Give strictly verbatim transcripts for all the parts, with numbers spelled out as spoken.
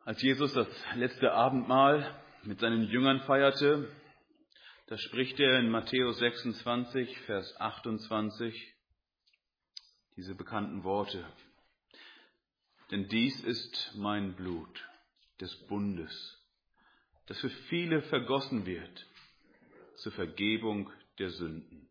Als Jesus das letzte Abendmahl mit seinen Jüngern feierte, da spricht er in Matthäus sechsundzwanzig, Vers achtundzwanzig, diese bekannten Worte. Denn dies ist mein Blut des Bundes, das für viele vergossen wird zur Vergebung der Sünden.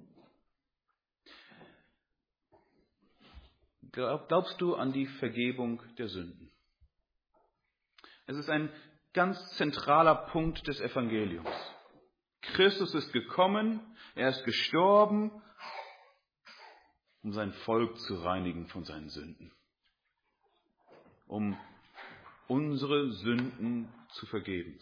Glaubst du an die Vergebung der Sünden? Es ist ein ganz zentraler Punkt des Evangeliums. Christus ist gekommen, er ist gestorben, um sein Volk zu reinigen von seinen Sünden. Um unsere Sünden zu vergeben.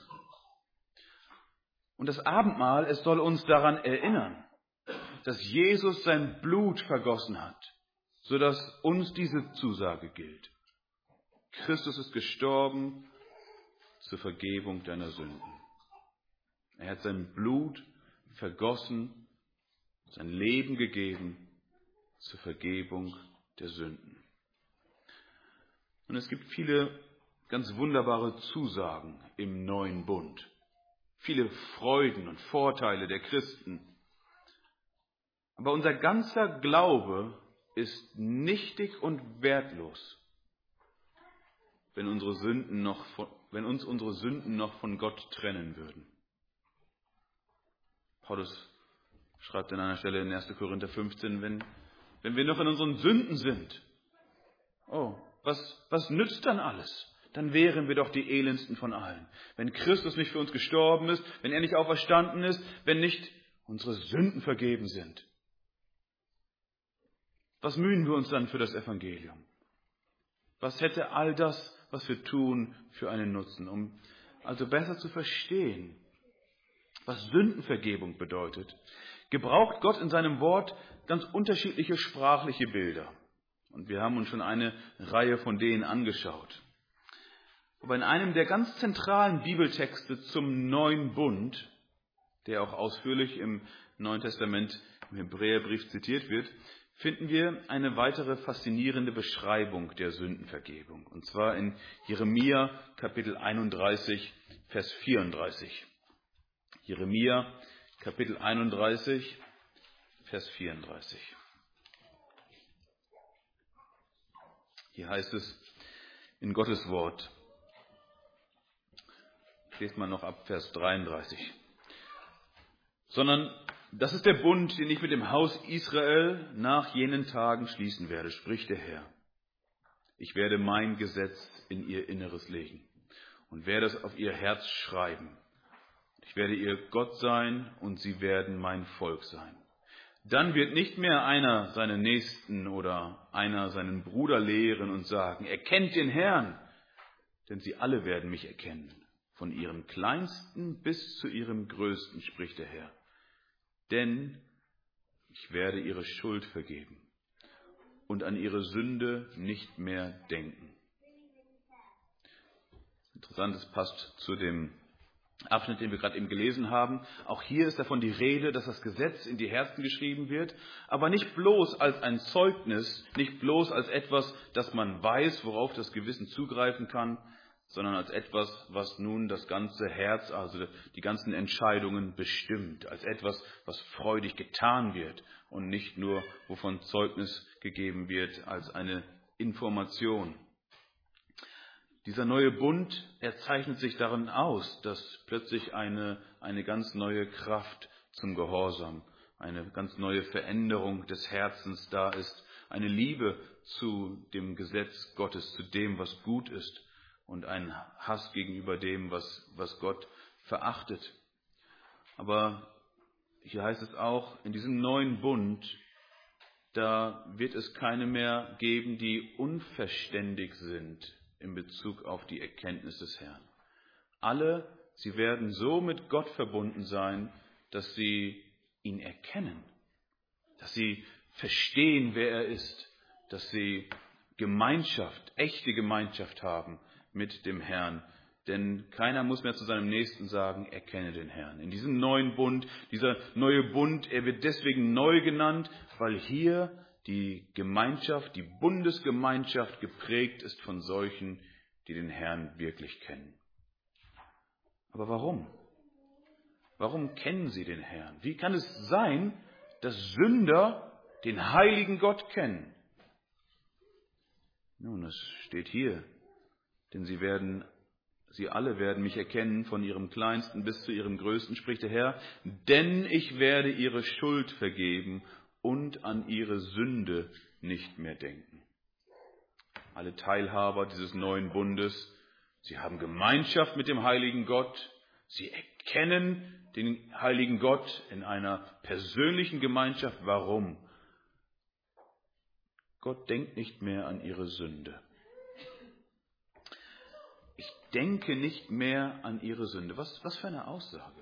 Und das Abendmahl, es soll uns daran erinnern, dass Jesus sein Blut vergossen hat, sodass uns diese Zusage gilt. Christus ist gestorben zur Vergebung deiner Sünden. Er hat sein Blut vergossen, sein Leben gegeben zur Vergebung der Sünden. Und es gibt viele ganz wunderbare Zusagen im neuen Bund. Viele Freuden und Vorteile der Christen. Aber unser ganzer Glaube ist nichtig und wertlos, wenn unsere Sünden noch von, wenn uns unsere Sünden noch von Gott trennen würden. Paulus schreibt an einer Stelle in erster Korinther fünfzehn, wenn, wenn wir noch in unseren Sünden sind, oh, was, was nützt dann alles? Dann wären wir doch die elendsten von allen. Wenn Christus nicht für uns gestorben ist, wenn er nicht auferstanden ist, wenn nicht unsere Sünden vergeben sind. Was mühen wir uns dann für das Evangelium? Was hätte all das, was wir tun, für einen Nutzen? Um also besser zu verstehen, was Sündenvergebung bedeutet, gebraucht Gott in seinem Wort ganz unterschiedliche sprachliche Bilder. Und wir haben uns schon eine Reihe von denen angeschaut. Aber in einem der ganz zentralen Bibeltexte zum neuen Bund, der auch ausführlich im Neuen Testament im Hebräerbrief zitiert wird, finden wir eine weitere faszinierende Beschreibung der Sündenvergebung. Und zwar in Jeremia Kapitel einunddreißig, Vers vierunddreißig. Jeremia Kapitel einunddreißig, Vers vierunddreißig. Hier heißt es in Gottes Wort, ich lese mal noch ab Vers dreiunddreißig. Sondern das ist der Bund, den ich mit dem Haus Israel nach jenen Tagen schließen werde, spricht der Herr. Ich werde mein Gesetz in ihr Inneres legen und werde es auf ihr Herz schreiben. Ich werde ihr Gott sein und sie werden mein Volk sein. Dann wird nicht mehr einer seinen Nächsten oder einer seinen Bruder lehren und sagen, erkennt den Herrn, denn sie alle werden mich erkennen. Von ihrem Kleinsten bis zu ihrem Größten, spricht der Herr. Denn ich werde ihre Schuld vergeben und an ihre Sünde nicht mehr denken. Interessant, das passt zu dem Abschnitt, den wir gerade eben gelesen haben. Auch hier ist davon die Rede, dass das Gesetz in die Herzen geschrieben wird, aber nicht bloß als ein Zeugnis, nicht bloß als etwas, das man weiß, worauf das Gewissen zugreifen kann, sondern als etwas, was nun das ganze Herz, also die ganzen Entscheidungen bestimmt, als etwas, was freudig getan wird und nicht nur, wovon Zeugnis gegeben wird, als eine Information. Dieser neue Bund, er zeichnet sich darin aus, dass plötzlich eine, eine ganz neue Kraft zum Gehorsam, eine ganz neue Veränderung des Herzens da ist, eine Liebe zu dem Gesetz Gottes, zu dem, was gut ist, und ein Hass gegenüber dem, was, was Gott verachtet. Aber hier heißt es auch, in diesem neuen Bund, da wird es keine mehr geben, die unverständig sind in Bezug auf die Erkenntnis des Herrn. Alle, sie werden so mit Gott verbunden sein, dass sie ihn erkennen, dass sie verstehen, wer er ist, dass sie Gemeinschaft, echte Gemeinschaft haben mit dem Herrn. Denn keiner muss mehr zu seinem Nächsten sagen, erkenne den Herrn. In diesem neuen Bund, dieser neue Bund, er wird deswegen neu genannt, weil hier die Gemeinschaft, die Bundesgemeinschaft geprägt ist von solchen, die den Herrn wirklich kennen. Aber warum? Warum kennen sie den Herrn? Wie kann es sein, dass Sünder den heiligen Gott kennen? Nun, es steht hier, denn sie werden, sie alle werden mich erkennen, von ihrem Kleinsten bis zu ihrem Größten, spricht der Herr, denn ich werde ihre Schuld vergeben und an ihre Sünde nicht mehr denken. Alle Teilhaber dieses neuen Bundes, sie haben Gemeinschaft mit dem heiligen Gott, sie erkennen den heiligen Gott in einer persönlichen Gemeinschaft. Warum? Gott denkt nicht mehr an ihre Sünde. Ich denke nicht mehr an ihre Sünde. Was, was für eine Aussage.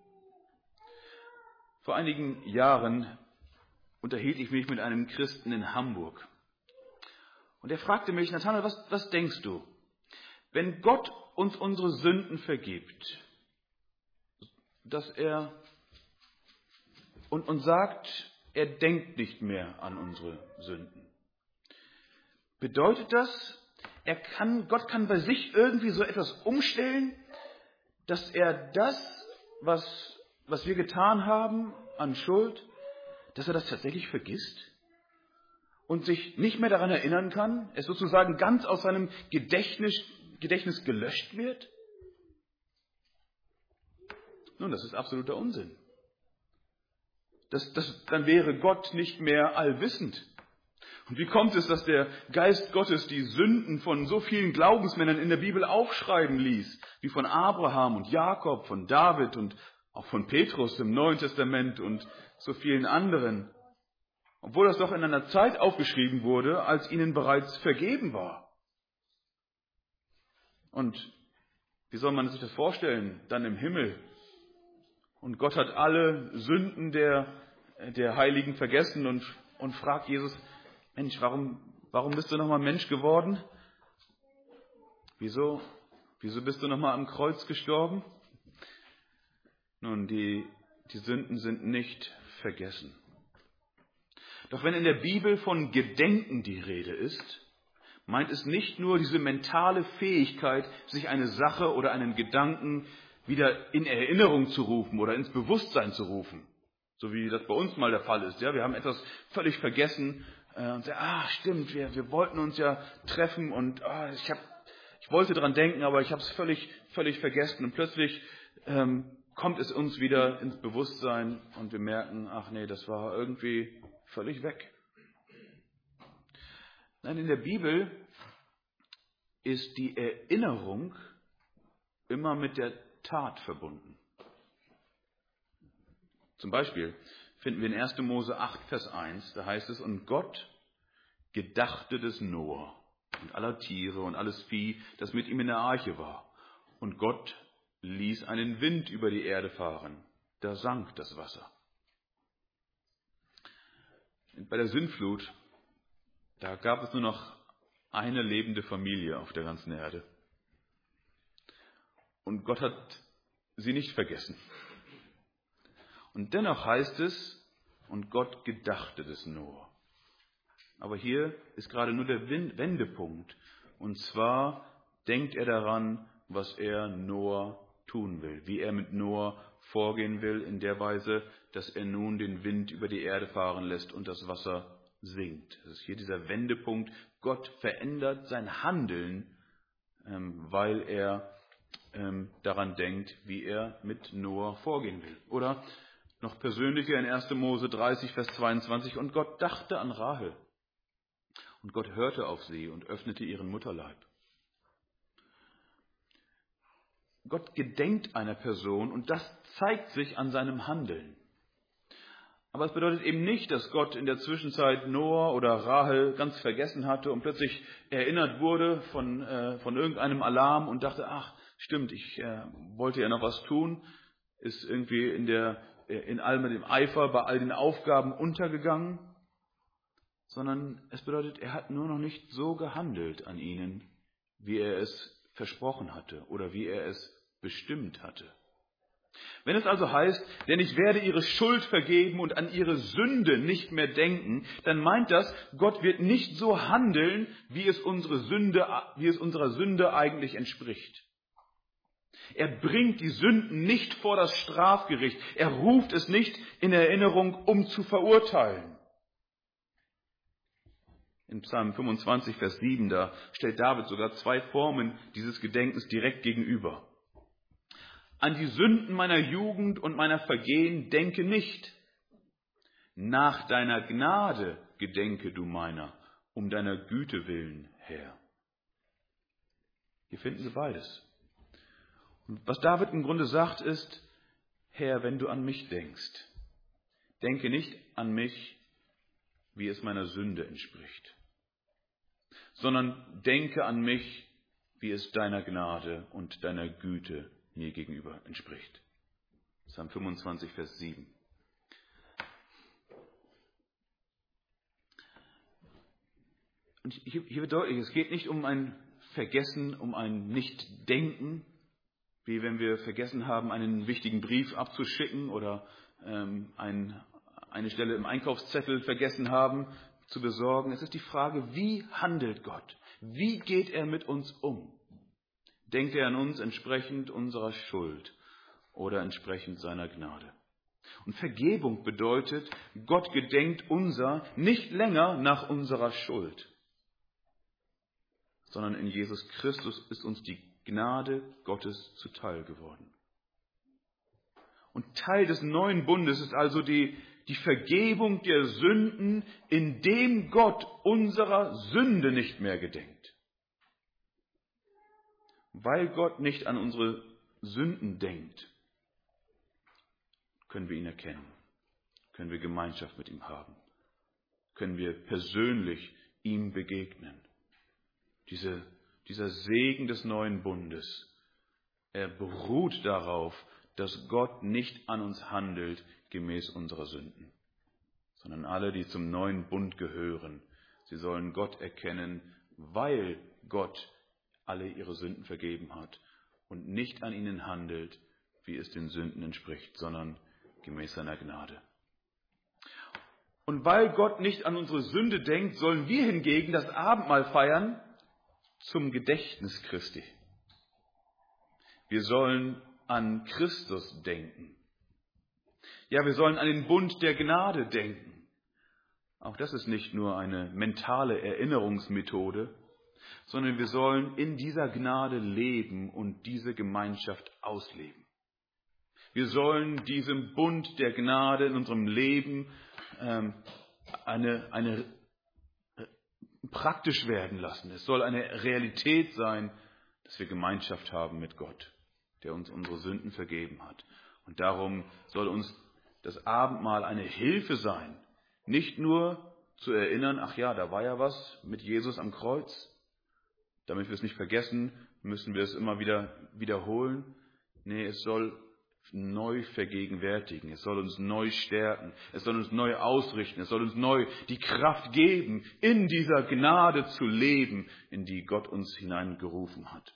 Vor einigen Jahren unterhielt ich mich mit einem Christen in Hamburg. Und er fragte mich, Nathanael, was, was denkst du? Wenn Gott uns unsere Sünden vergibt, dass er und, und sagt, er denkt nicht mehr an unsere Sünden. Bedeutet das, er kann, Gott kann bei sich irgendwie so etwas umstellen, dass er das, was, was wir getan haben an Schuld, dass er das tatsächlich vergisst und sich nicht mehr daran erinnern kann, es sozusagen ganz aus seinem Gedächtnis, Gedächtnis gelöscht wird? Nun, das ist absoluter Unsinn. Das, das, dann wäre Gott nicht mehr allwissend. Und wie kommt es, dass der Geist Gottes die Sünden von so vielen Glaubensmännern in der Bibel aufschreiben ließ, wie von Abraham und Jakob, von David und auch von Petrus im Neuen Testament und so vielen anderen, obwohl das doch in einer Zeit aufgeschrieben wurde, als ihnen bereits vergeben war. Und wie soll man sich das vorstellen, dann im Himmel? Und Gott hat alle Sünden der, der Heiligen vergessen und, und fragt Jesus, Mensch, warum, warum bist du nochmal Mensch geworden? Wieso, wieso bist du nochmal am Kreuz gestorben? Nun, die, die Sünden sind nicht vergessen. Doch wenn in der Bibel von Gedenken die Rede ist, meint es nicht nur diese mentale Fähigkeit, sich eine Sache oder einen Gedanken wieder in Erinnerung zu rufen oder ins Bewusstsein zu rufen. So wie das bei uns mal der Fall ist. Ja, wir haben etwas völlig vergessen äh, und sagen, ah, stimmt, wir, wir wollten uns ja treffen und ah, ich, hab, ich wollte daran denken, aber ich habe es völlig, völlig vergessen. Und plötzlich ähm, kommt es uns wieder ins Bewusstsein und wir merken, ach nee, das war irgendwie völlig weg. Nein, in der Bibel ist die Erinnerung immer mit der Tat verbunden. Zum Beispiel finden wir in erster Mose acht, Vers eins, da heißt es, und Gott gedachte des Noah und aller Tiere und alles Vieh, das mit ihm in der Arche war. Und Gott ließ einen Wind über die Erde fahren, da sank das Wasser. Bei der Sintflut, da gab es nur noch eine lebende Familie auf der ganzen Erde. Und Gott hat sie nicht vergessen. Und dennoch heißt es, und Gott gedachte des Noah. Aber hier ist gerade nur der Wendepunkt. Und zwar denkt er daran, was er Noah tun will, wie er mit Noah vorgehen will, in der Weise, dass er nun den Wind über die Erde fahren lässt und das Wasser sinkt. Das ist hier dieser Wendepunkt. Gott verändert sein Handeln, weil er daran denkt, wie er mit Noah vorgehen will. Oder noch persönlicher in erster Mose dreißig, Vers zweiundzwanzig, und Gott dachte an Rahel. Und Gott hörte auf sie und öffnete ihren Mutterleib. Gott gedenkt einer Person und das zeigt sich an seinem Handeln. Aber es bedeutet eben nicht, dass Gott in der Zwischenzeit Noah oder Rahel ganz vergessen hatte und plötzlich erinnert wurde von, äh, von irgendeinem Alarm und dachte, ach, stimmt, ich äh, wollte ja noch was tun, ist irgendwie in, der, in allem dem Eifer bei all den Aufgaben untergegangen, sondern es bedeutet, er hat nur noch nicht so gehandelt an ihnen, wie er es versprochen hatte oder wie er es bestimmt hatte. Wenn es also heißt, denn ich werde ihre Schuld vergeben und an ihre Sünde nicht mehr denken, dann meint das, Gott wird nicht so handeln, wie es unsere Sünde, wie es unserer Sünde eigentlich entspricht. Er bringt die Sünden nicht vor das Strafgericht. Er ruft es nicht in Erinnerung, um zu verurteilen. In Psalm fünfundzwanzig, Vers sieben, da stellt David sogar zwei Formen dieses Gedenkens direkt gegenüber. An die Sünden meiner Jugend und meiner Vergehen denke nicht. Nach deiner Gnade gedenke du meiner, um deiner Güte willen, Herr. Hier finden Sie beides. Und was David im Grunde sagt ist, Herr, wenn du an mich denkst, denke nicht an mich, wie es meiner Sünde entspricht, sondern denke an mich, wie es deiner Gnade und deiner Güte mir gegenüber entspricht. Psalm fünfundzwanzig, Vers sieben. Und hier, hier wird deutlich, es geht nicht um ein Vergessen, um ein Nichtdenken, wie wenn wir vergessen haben, einen wichtigen Brief abzuschicken oder ähm, ein, eine Stelle im Einkaufszettel vergessen haben zu besorgen. Es ist die Frage, wie handelt Gott? Wie geht er mit uns um? Denkt er an uns entsprechend unserer Schuld oder entsprechend seiner Gnade? Und Vergebung bedeutet, Gott gedenkt unser nicht länger nach unserer Schuld, sondern in Jesus Christus ist uns die Gnade Gottes zuteil geworden. Und Teil des neuen Bundes ist also die, die Vergebung der Sünden, indem Gott unserer Sünde nicht mehr gedenkt. Weil Gott nicht an unsere Sünden denkt, können wir ihn erkennen, können wir Gemeinschaft mit ihm haben, können wir persönlich ihm begegnen. Diese, dieser Segen des neuen Bundes, er beruht darauf, dass Gott nicht an uns handelt gemäß unserer Sünden, sondern alle, die zum neuen Bund gehören, sie sollen Gott erkennen, weil Gott alle ihre Sünden vergeben hat und nicht an ihnen handelt, wie es den Sünden entspricht, sondern gemäß seiner Gnade. Und weil Gott nicht an unsere Sünde denkt, sollen wir hingegen das Abendmahl feiern zum Gedächtnis Christi. Wir sollen an Christus denken. Ja, wir sollen an den Bund der Gnade denken. Auch das ist nicht nur eine mentale Erinnerungsmethode, sondern wir sollen in dieser Gnade leben und diese Gemeinschaft ausleben. Wir sollen diesem Bund der Gnade in unserem Leben ähm, eine, eine äh, praktisch werden lassen. Es soll eine Realität sein, dass wir Gemeinschaft haben mit Gott, der uns unsere Sünden vergeben hat. Und darum soll uns das Abendmahl eine Hilfe sein, nicht nur zu erinnern, ach ja, da war ja was mit Jesus am Kreuz. Damit wir es nicht vergessen, müssen wir es immer wieder wiederholen. Nee, es soll neu vergegenwärtigen. Es soll uns neu stärken. Es soll uns neu ausrichten. Es soll uns neu die Kraft geben, in dieser Gnade zu leben, in die Gott uns hineingerufen hat.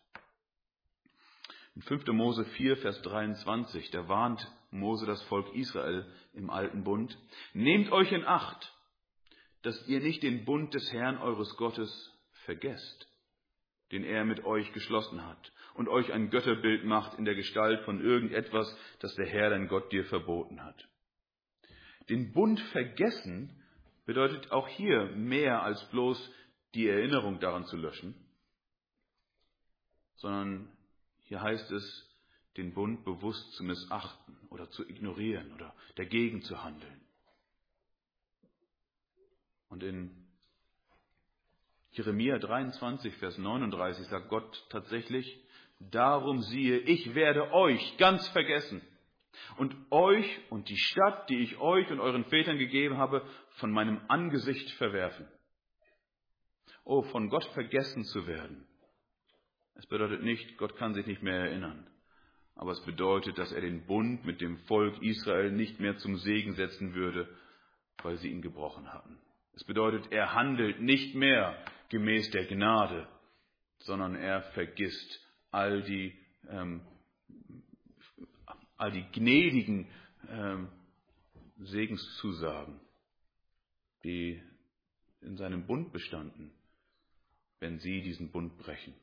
In fünfter Mose vier, Vers dreiundzwanzig, da warnt Mose das Volk Israel im alten Bund: Nehmt euch in Acht, dass ihr nicht den Bund des Herrn eures Gottes vergesst, den er mit euch geschlossen hat, und euch ein Götterbild macht in der Gestalt von irgendetwas, das der Herr, dein Gott, dir verboten hat. Den Bund vergessen bedeutet auch hier mehr als bloß die Erinnerung daran zu löschen, sondern hier heißt es, den Bund bewusst zu missachten oder zu ignorieren oder dagegen zu handeln. Und in Jeremia dreiundzwanzig, Vers neununddreißig sagt Gott tatsächlich: Darum siehe, ich werde euch ganz vergessen und euch und die Stadt, die ich euch und euren Vätern gegeben habe, von meinem Angesicht verwerfen. Oh, von Gott vergessen zu werden. Es bedeutet nicht, Gott kann sich nicht mehr erinnern. Aber es bedeutet, dass er den Bund mit dem Volk Israel nicht mehr zum Segen setzen würde, weil sie ihn gebrochen hatten. Es bedeutet, er handelt nicht mehr gemäß der Gnade, sondern er vergisst all die, ähm, all die gnädigen ähm, Segenszusagen, die in seinem Bund bestanden, wenn sie diesen Bund brechen.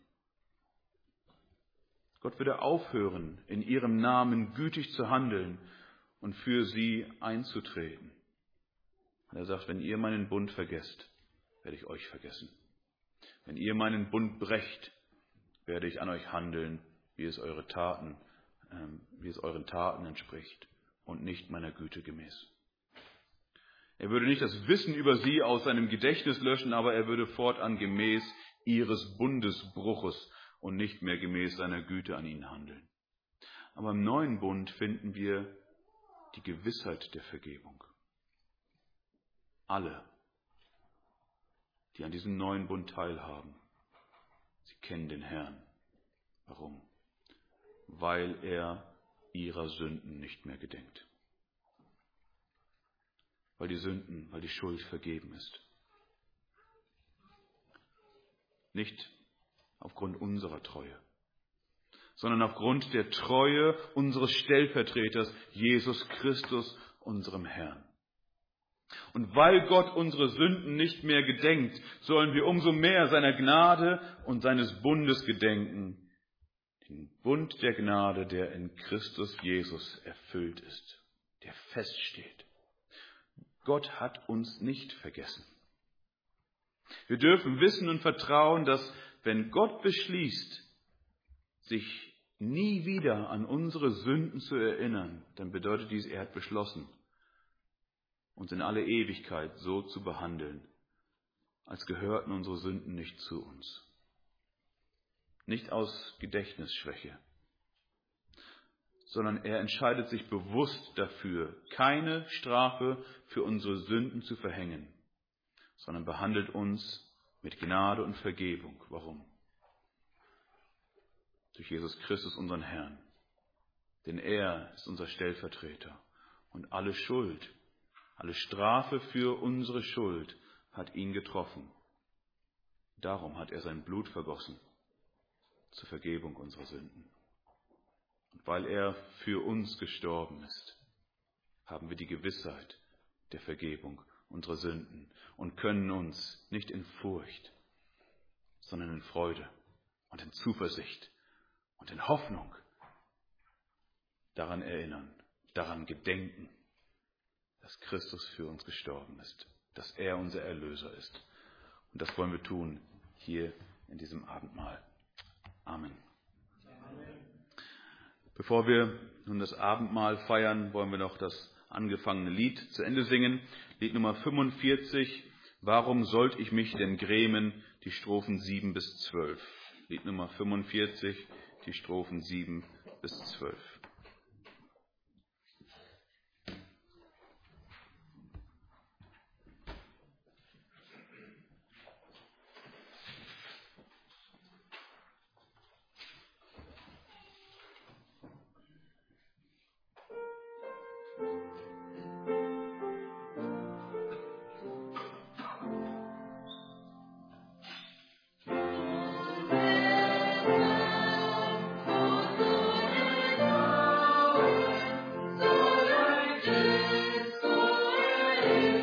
Gott würde aufhören, in ihrem Namen gütig zu handeln und für sie einzutreten. Und er sagt, wenn ihr meinen Bund vergesst, werde ich euch vergessen. Wenn ihr meinen Bund brecht, werde ich an euch handeln, wie es eure Taten, ähm, wie es euren Taten entspricht und nicht meiner Güte gemäß. Er würde nicht das Wissen über sie aus seinem Gedächtnis löschen, aber er würde fortan gemäß ihres Bundesbruches und nicht mehr gemäß seiner Güte an ihnen handeln. Aber im neuen Bund finden wir die Gewissheit der Vergebung. Alle, die an diesem neuen Bund teilhaben, sie kennen den Herrn. Warum? Weil er ihrer Sünden nicht mehr gedenkt. Weil die Sünden, weil die Schuld vergeben ist. Nicht aufgrund unserer Treue, sondern aufgrund der Treue unseres Stellvertreters, Jesus Christus, unserem Herrn. Und weil Gott unsere Sünden nicht mehr gedenkt, sollen wir umso mehr seiner Gnade und seines Bundes gedenken. Den Bund der Gnade, der in Christus Jesus erfüllt ist, der feststeht. Gott hat uns nicht vergessen. Wir dürfen wissen und vertrauen, dass wenn Gott beschließt, sich nie wieder an unsere Sünden zu erinnern, dann bedeutet dies, er hat beschlossen, uns in alle Ewigkeit so zu behandeln, als gehörten unsere Sünden nicht zu uns. Nicht aus Gedächtnisschwäche, sondern er entscheidet sich bewusst dafür, keine Strafe für unsere Sünden zu verhängen, sondern behandelt uns mit Gnade und Vergebung. Warum? Durch Jesus Christus, unseren Herrn. Denn er ist unser Stellvertreter und alle Schuld, alle Strafe für unsere Schuld hat ihn getroffen. Darum hat er sein Blut vergossen zur Vergebung unserer Sünden. Und weil er für uns gestorben ist, haben wir die Gewissheit der Vergebung unserer Sünden und können uns nicht in Furcht, sondern in Freude und in Zuversicht und in Hoffnung daran erinnern, daran gedenken, dass Christus für uns gestorben ist, dass er unser Erlöser ist. Und das wollen wir tun hier in diesem Abendmahl. Amen. Bevor wir nun das Abendmahl feiern, wollen wir noch das angefangene Lied zu Ende singen. Lied Nummer fünfundvierzig, Warum sollt ich mich denn grämen? Die Strophen sieben bis zwölf. Lied Nummer fünfundvierzig, die Strophen sieben bis zwölf. Thank you.